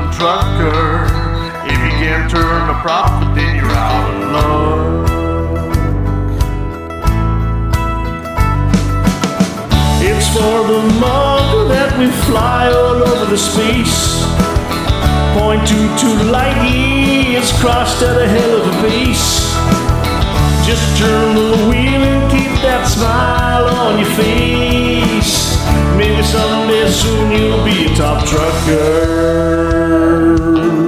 trucker. If you can't turn a profit, then you're out of luck. It's for the mug that we fly all over the space. .22 light years crossed at a hell of a pace. Just turn the wheel and keep that smile on your face. Maybe someday soon you'll be a top trucker.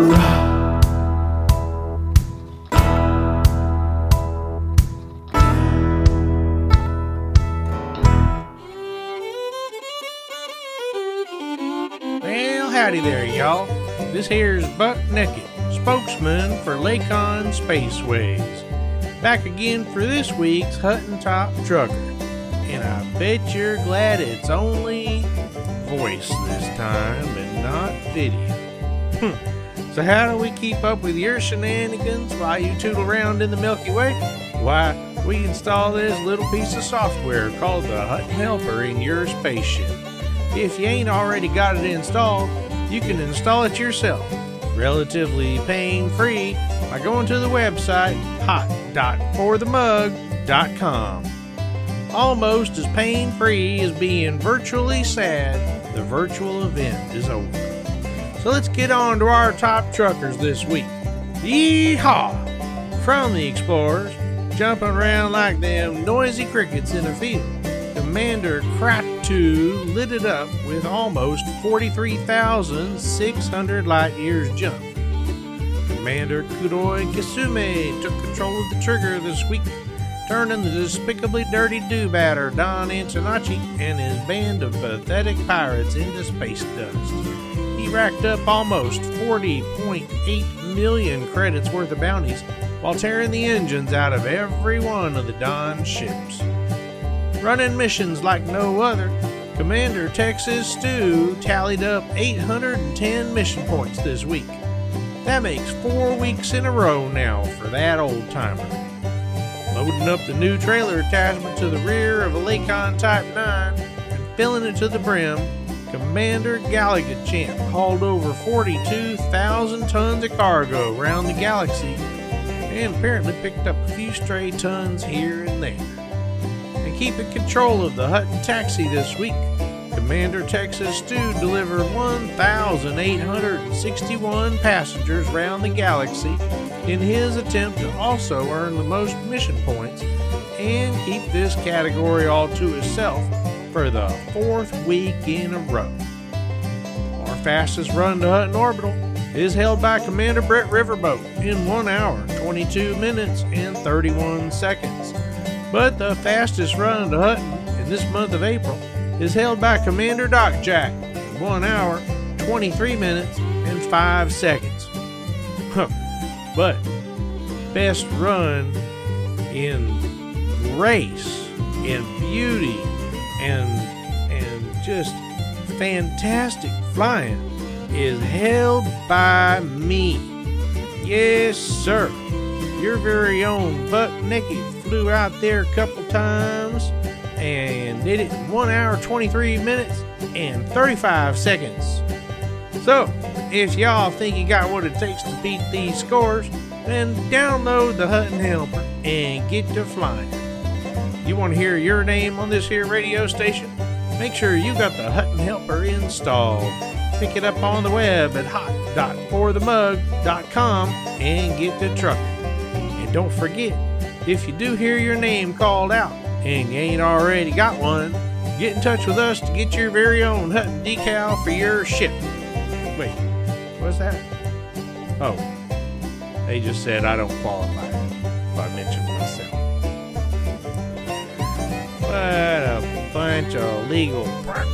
Well, howdy there, y'all. This here's Buck Naked, spokesman for Lakon Spaceways. Back again for this week's Hutton Top Trucker. And I bet you're glad it's only voice this time and not video. So how do we keep up with your shenanigans while you tootle around in the Milky Way? Why, we install this little piece of software called the Hutton Helper in your spaceship. If you ain't already got it installed, you can install it yourself, relatively pain-free, by going to the website hot.forthemug.com. Almost as pain-free as being virtually sad, the virtual event is over. So let's get on to our top truckers this week. Yeehaw! From the Explorers, jumping around like them noisy crickets in a field, Commander Kratu lit it up with almost 43,600 light years jump. Commander Kudoi Kisume took control of the trigger this week, turning the despicably dirty do-batter Don Antonacci and his band of pathetic pirates into space dust. He racked up almost 40.8 million credits worth of bounties while tearing the engines out of every one of the Don ships. Running missions like no other, Commander Texas Stew tallied up 810 mission points this week. That makes 4 weeks in a row now for that old-timer. Loading up the new trailer attachment to the rear of a Lakon Type 9 and filling it to the brim, Commander Galaga Champ hauled over 42,000 tons of cargo around the galaxy and apparently picked up a few stray tons here and there. And keeping control of the Hutton Taxi this week, Commander Texas Stew delivered 1,861 passengers around the galaxy in his attempt to also earn the most mission points and keep this category all to himself for the 4th week in a row. Our fastest run to Hutton Orbital is held by Commander Brett Riverboat in 1 hour, 22 minutes, and 31 seconds. But the fastest run to Hutton in this month of April is held by Commander Doc Jack in 1 hour, 23 minutes, and 5 seconds. But best run in grace and beauty and just fantastic flying is held by me. Yes, sir. Your very own Buck Naked flew out there a couple times and did it in 1 hour, 23 minutes, and 35 seconds. So, if y'all think you got what it takes to beat these scores, then download the Hutton Helper and get to flying. You want to hear your name on this here radio station? Make sure you got the Hutton Helper installed. Pick it up on the web at hot.forthemug.com and get to trucking. And don't forget, if you do hear your name called out and you ain't already got one, get in touch with us to get your very own Hutton decal for your ship. Wait, what's that? Oh, they just said I don't qualify if I mention myself. What a bunch of legal...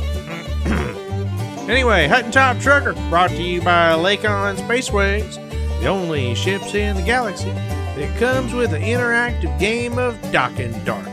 Anyway, Hutton Top Trucker, brought to you by Lakon Spaceways, the only ships in the galaxy that comes with an interactive game of Dock and Dart.